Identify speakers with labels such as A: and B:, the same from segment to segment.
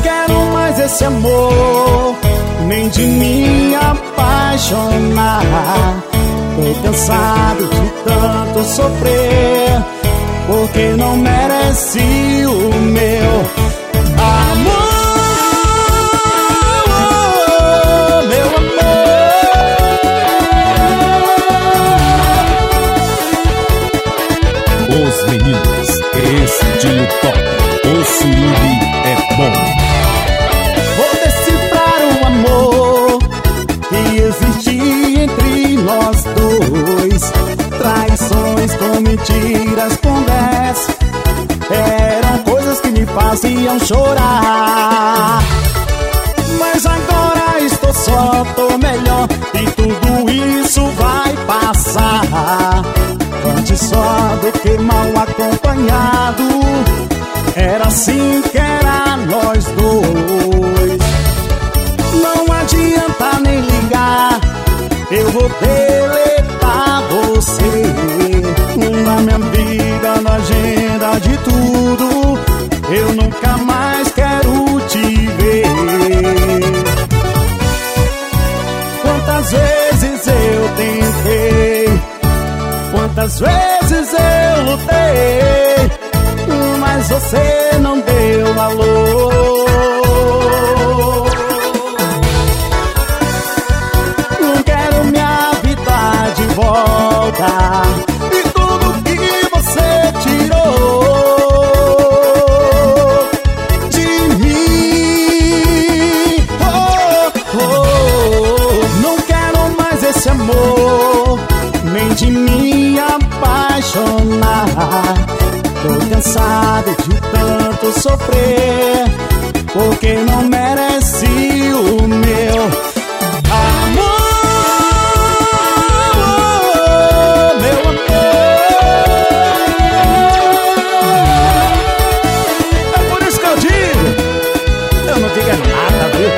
A: quero mais esse amor, nem de me apaixonar. Tô cansado de tanto sofrer, porque não merece o meu amor. Meu amor.
B: Os meninos, estilo top, o swing é bom.
A: Vou decifrar o amor que existe entre nós dois. Traições com mentiras, conversas, eram coisas que me faziam chorar. Mas agora estou só, tô melhor, e tudo isso vai passar. Antes só do que mal acompanhado, era assim que era nós dois. Não adianta nem ligar, eu vou deletar você na minha vida, na agenda de tudo. Eu nunca mais quero te ver. Quantas vezes eu tentei, quantas vezes eu lutei, mas você não deu valor. Não quero minha vida de volta e tudo que você tirou de mim. Não quero mais esse amor, nem de me apaixonar. Tô cansado de tanto sofrer, porque não merece o meu amor. Meu amor. É por isso que eu digo, eu não digo nada, viu?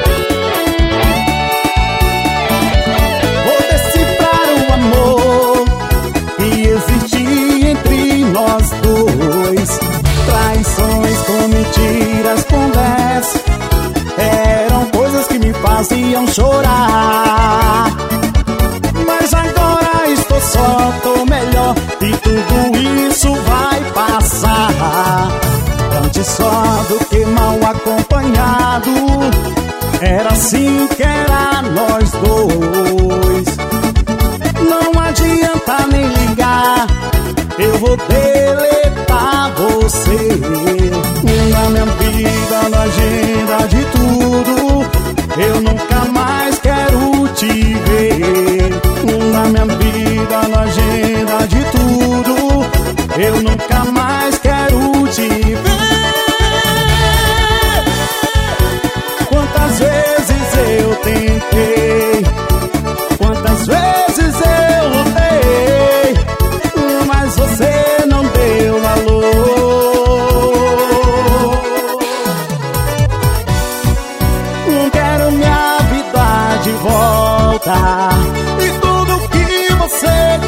A: Vou decifrar o amor que existe entre nós dois. Traições com mentiras, conversas, eram coisas que me faziam chorar. Mas agora estou só, tô melhor, e tudo isso vai passar. Antes só do que mal acompanhado, era assim que era nós dois. Não adianta nem ligar, eu vou deletar você na minha vida, na agenda de tudo. Eu nunca mais quero te ver. Na minha vida, na agenda de tudo. Eu nunca mais quero te ver. Quantas vezes eu tentei, quantas vezes eu lutei, mas você não deu valor. Não quero minha vida de volta e tudo que você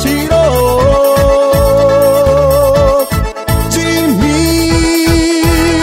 A: tirou de mim.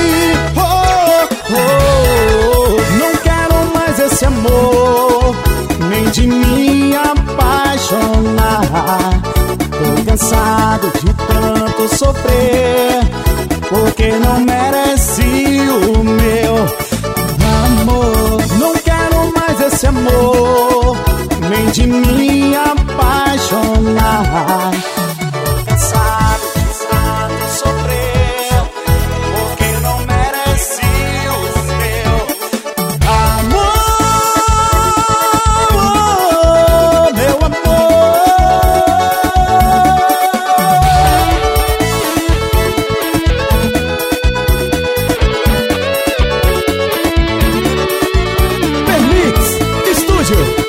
A: Não quero mais esse amor, nem de me apaixonar. Tô cansado de tanto sofrer, porque não merece o meu amor. Não quero mais esse amor, nem de me apaixonar. Tô cansado de tanto sofrer, porque não merece o meu amor. Meu amor. Estúdio